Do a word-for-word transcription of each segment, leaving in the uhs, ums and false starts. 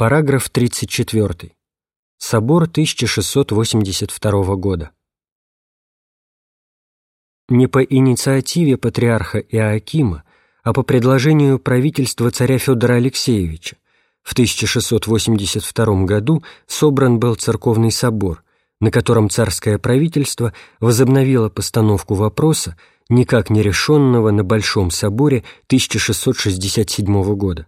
Параграф тридцать четвёртый. Собор тысяча шестьсот восемьдесят второго года. Не по инициативе патриарха Иоакима, а по предложению правительства царя Федора Алексеевича в тысяча шестьсот восемьдесят втором году собран был церковный собор, на котором царское правительство возобновило постановку вопроса, никак не решенного на Большом соборе тысяча шестьсот шестьдесят седьмого года.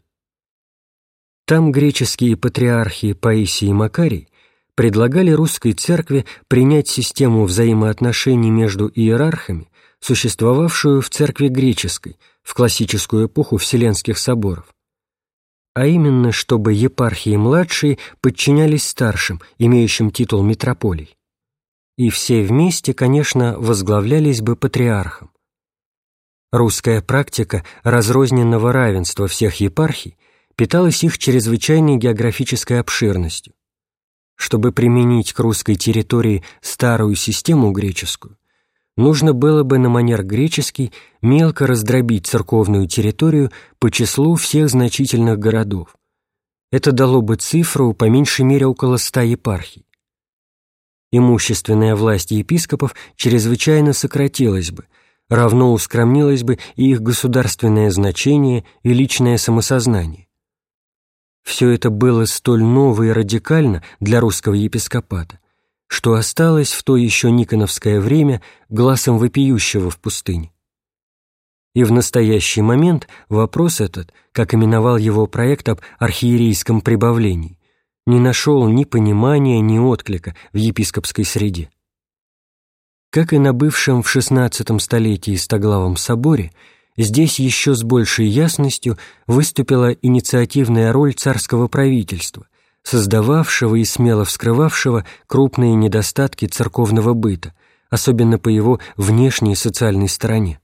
Там греческие патриархи Паисий и Макарий предлагали русской церкви принять систему взаимоотношений между иерархами, существовавшую в церкви греческой в классическую эпоху Вселенских соборов, а именно, чтобы епархии младшие подчинялись старшим, имеющим титул митрополий, и все вместе, конечно, возглавлялись бы патриархом. Русская практика разрозненного равенства всех епархий питалась их чрезвычайной географической обширностью. Чтобы применить к русской территории старую систему греческую, нужно было бы на манер греческий мелко раздробить церковную территорию по числу всех значительных городов. Это дало бы цифру по меньшей мере около ста епархий. Имущественная власть епископов чрезвычайно сократилась бы, равно ускромнилось бы и их государственное значение и личное самосознание. Все это было столь ново и радикально для русского епископата, что осталось в то еще никоновское время гласом вопиющего в пустыне. И в настоящий момент вопрос этот, как именовал его проект об архиерейском прибавлении, не нашел ни понимания, ни отклика в епископской среде. Как и на бывшем в шестнадцатом столетии Стоглавом соборе, здесь еще с большей ясностью выступила инициативная роль царского правительства, создававшего и смело вскрывавшего крупные недостатки церковного быта, особенно по его внешней социальной стороне.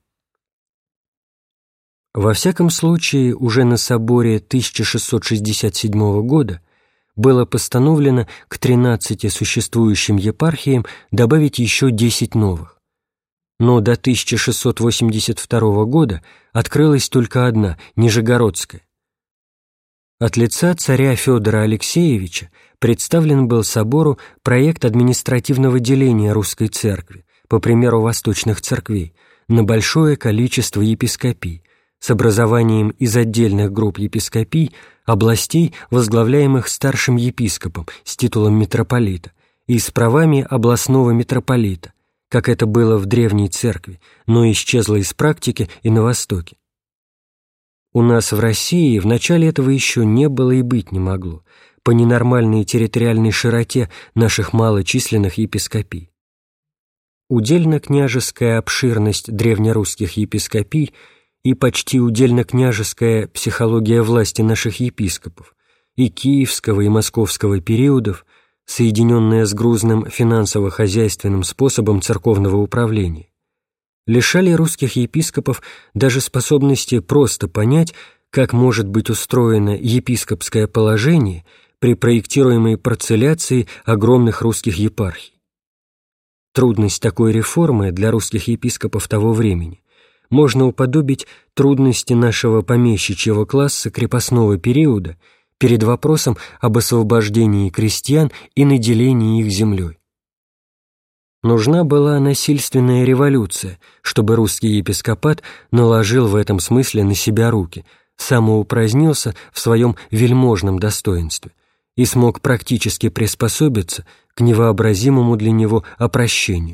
Во всяком случае, уже на соборе тысяча шестьсот шестьдесят седьмого года было постановлено к тринадцати существующим епархиям добавить еще десять новых. Но до тысяча шестьсот восемьдесят второго года открылась только одна, Нижегородская. От лица царя Федора Алексеевича представлен был собору проект административного деления русской церкви, по примеру восточных церквей, на большое количество епископий, с образованием из отдельных групп епископий областей, возглавляемых старшим епископом с титулом митрополита и с правами областного митрополита, как это было в Древней Церкви, но исчезло из практики и на Востоке. У нас в России вначале этого еще не было и быть не могло, по ненормальной территориальной широте наших малочисленных епископий. Удельно-княжеская обширность древнерусских епископий и почти удельно-княжеская психология власти наших епископов и киевского, и московского периодов, соединенная с грузным финансово-хозяйственным способом церковного управления, лишали русских епископов даже способности просто понять, как может быть устроено епископское положение при проектируемой парцеляции огромных русских епархий. Трудность такой реформы для русских епископов того времени можно уподобить трудности нашего помещичьего класса крепостного периода перед вопросом об освобождении крестьян и наделении их землей. Нужна была насильственная революция, чтобы русский епископат наложил в этом смысле на себя руки, самоупразднился в своем вельможном достоинстве и смог практически приспособиться к невообразимому для него опрощению.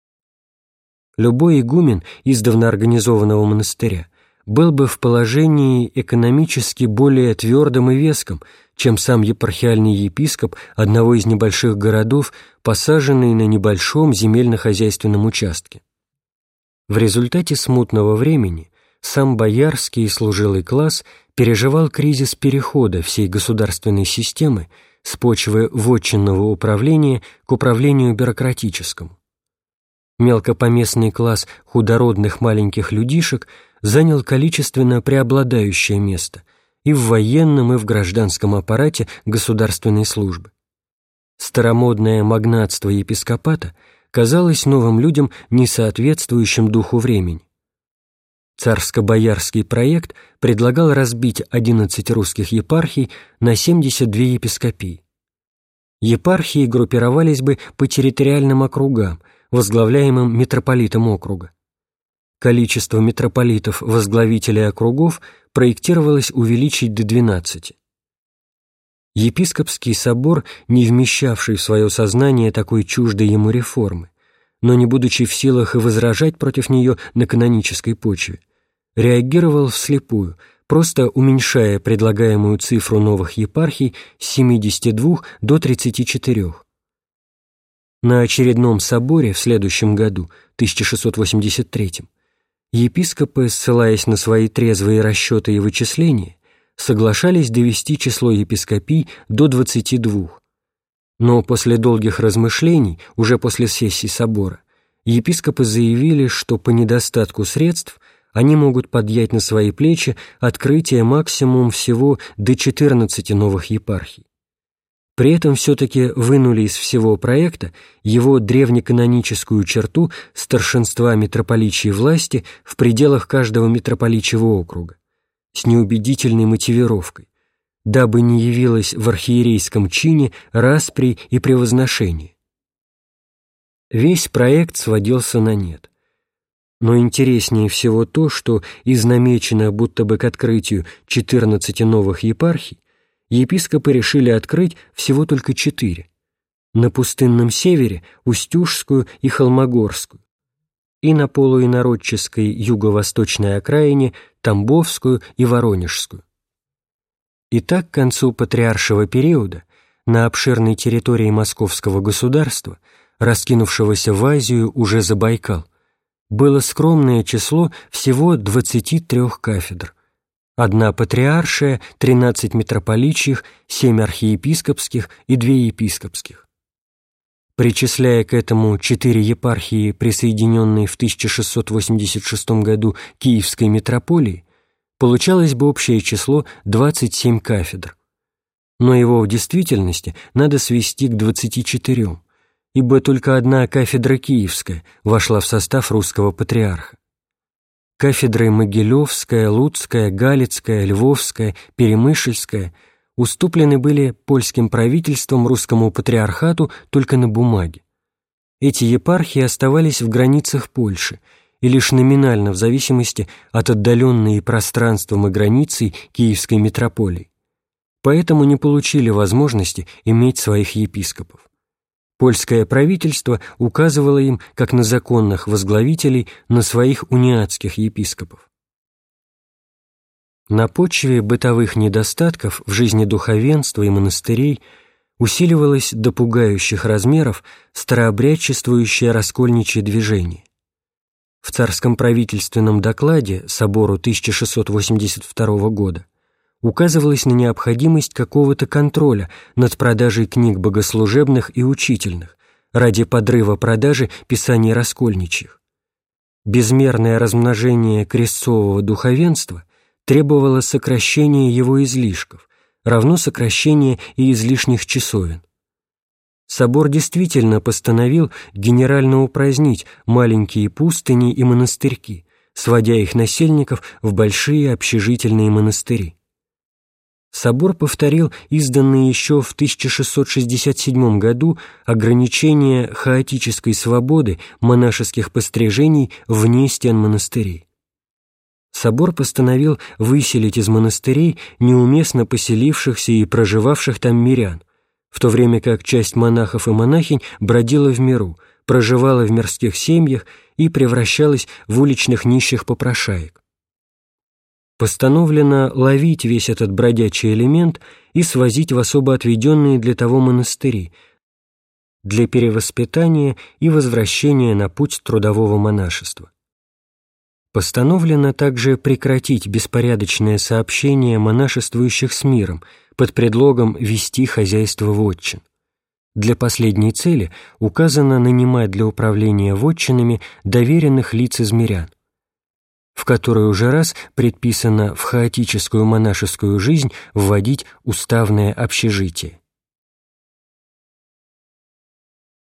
Любой игумен издавна организованного монастыря был бы в положении экономически более твердым и веском, чем сам епархиальный епископ одного из небольших городов, посаженный на небольшом земельно-хозяйственном участке. В результате смутного времени сам боярский и служилый класс переживал кризис перехода всей государственной системы с почвы вотчинного управления к управлению бюрократическому. Мелкопоместный класс худородных маленьких людишек занял количественно преобладающее место и в военном, и в гражданском аппарате государственной службы. Старомодное магнатство епископата казалось новым людям несоответствующим духу времени. Царско-боярский проект предлагал разбить одиннадцать русских епархий на семьдесят две епископии. Епархии группировались бы по территориальным округам, возглавляемым митрополитом округа. Количество митрополитов-возглавителей округов проектировалось увеличить до двенадцати. Епископский собор, не вмещавший в свое сознание такой чуждой ему реформы, но не будучи в силах и возражать против нее на канонической почве, реагировал вслепую, просто уменьшая предлагаемую цифру новых епархий с семидесяти двух до тридцати четырёх. На очередном соборе в следующем году, тысяча шестьсот восемьдесят третьем, епископы, ссылаясь на свои трезвые расчеты и вычисления, соглашались довести число епископий до двадцати двух. Но после долгих размышлений, уже после сессии собора, епископы заявили, что по недостатку средств они могут поднять на свои плечи открытие максимум всего до четырнадцати новых епархий. При этом все-таки вынули из всего проекта его древнеканоническую черту старшинства митрополичьей власти в пределах каждого митрополичьего округа, с неубедительной мотивировкой, дабы не явилось в архиерейском чине распри и превозношения. Весь проект сводился на нет. Но интереснее всего то, что из намеченных будто бы к открытию четырнадцати новых епархий епископы решили открыть всего только четыре: на пустынном севере – Устюжскую и Холмогорскую, и на полуинородческой юго-восточной окраине – Тамбовскую и Воронежскую. И так к концу патриаршего периода на обширной территории Московского государства, раскинувшегося в Азию уже за Байкал, было скромное число всего двадцати трёх кафедр. Одна патриаршая, тринадцать митрополичьих, семь архиепископских и две епископских. Причисляя к этому четыре епархии, присоединенные в тысяча шестьсот восемьдесят шестом году Киевской митрополии, получалось бы общее число двадцать семь кафедр. Но его в действительности надо свести к двадцати четырем, ибо только одна кафедра Киевская вошла в состав русского патриарха. Кафедры Могилевская, Луцкая, Галицкая, Львовская, Перемышльская уступлены были польским правительством русскому патриархату только на бумаге. Эти епархии оставались в границах Польши и лишь номинально в зависимости от отдаленной пространством и границей Киевской митрополии, поэтому не получили возможности иметь своих епископов. Польское правительство указывало им, как на законных возглавителей, на своих униатских епископов. На почве бытовых недостатков в жизни духовенства и монастырей усиливалось до пугающих размеров старообрядчествующее раскольничье движение. В царском правительственном докладе собору тысяча шестьсот восемьдесят второго года указывалось на необходимость какого-то контроля над продажей книг богослужебных и учительных ради подрыва продажи писаний раскольничьих. Безмерное размножение крестцового духовенства требовало сокращения его излишков, равно сокращения и излишних часовен. Собор действительно постановил генерально упразднить маленькие пустыни и монастырьки, сводя их насельников в большие общежительные монастыри. Собор повторил изданные еще в тысяча шестьсот шестьдесят седьмом году ограничения хаотической свободы монашеских пострижений вне стен монастырей. Собор постановил выселить из монастырей неуместно поселившихся и проживавших там мирян, в то время как часть монахов и монахинь бродила в миру, проживала в мирских семьях и превращалась в уличных нищих попрошаек. Постановлено ловить весь этот бродячий элемент и свозить в особо отведенные для того монастыри для перевоспитания и возвращения на путь трудового монашества. Постановлено также прекратить беспорядочное сообщение монашествующих с миром под предлогом вести хозяйство вотчин. Для последней цели указано нанимать для управления вотчинами доверенных лиц из мирян, в которой уже раз предписано в хаотическую монашескую жизнь вводить уставное общежитие.